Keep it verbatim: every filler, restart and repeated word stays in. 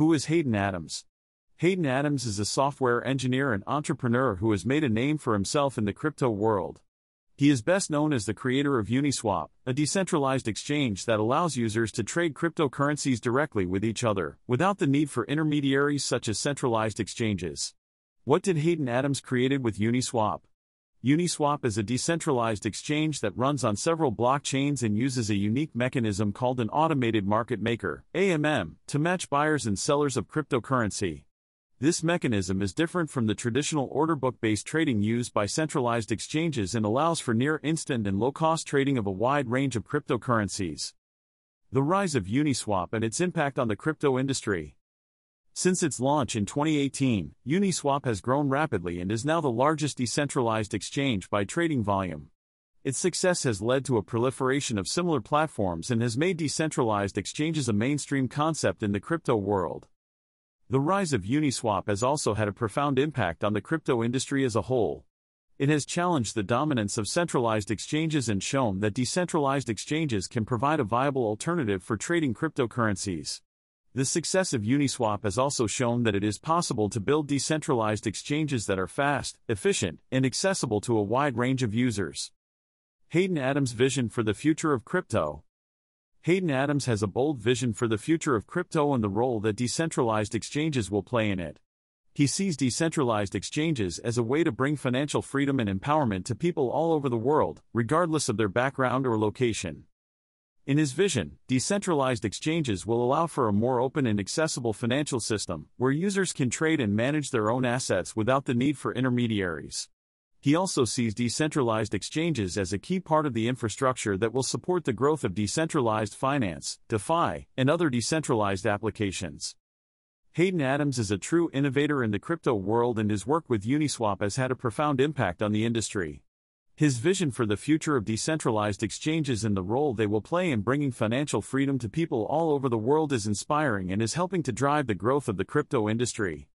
Who is Hayden Adams? Hayden Adams is a software engineer and entrepreneur who has made a name for himself in the crypto world. He is best known as the creator of Uniswap, a decentralized exchange that allows users to trade cryptocurrencies directly with each other, without the need for intermediaries such as centralized exchanges. What did Hayden Adams create with Uniswap? Uniswap is a decentralized exchange that runs on several blockchains and uses a unique mechanism called an automated market maker, A M M, to match buyers and sellers of cryptocurrency. This mechanism is different from the traditional order book-based trading used by centralized exchanges and allows for near-instant and low-cost trading of a wide range of cryptocurrencies. The rise of Uniswap and its impact on the crypto industry. Since its launch in twenty eighteen, Uniswap has grown rapidly and is now the largest decentralized exchange by trading volume. Its success has led to a proliferation of similar platforms and has made decentralized exchanges a mainstream concept in the crypto world. The rise of Uniswap has also had a profound impact on the crypto industry as a whole. It has challenged the dominance of centralized exchanges and shown that decentralized exchanges can provide a viable alternative for trading cryptocurrencies. The success of Uniswap has also shown that it is possible to build decentralized exchanges that are fast, efficient, and accessible to a wide range of users. Hayden Adams' vision for the future of crypto. Hayden Adams has a bold vision for the future of crypto and the role that decentralized exchanges will play in it. He sees decentralized exchanges as a way to bring financial freedom and empowerment to people all over the world, regardless of their background or location. In his vision, decentralized exchanges will allow for a more open and accessible financial system, where users can trade and manage their own assets without the need for intermediaries. He also sees decentralized exchanges as a key part of the infrastructure that will support the growth of decentralized finance, DeFi, and other decentralized applications. Hayden Adams is a true innovator in the crypto world, and his work with Uniswap has had a profound impact on the industry. His vision for the future of decentralized exchanges and the role they will play in bringing financial freedom to people all over the world is inspiring and is helping to drive the growth of the crypto industry.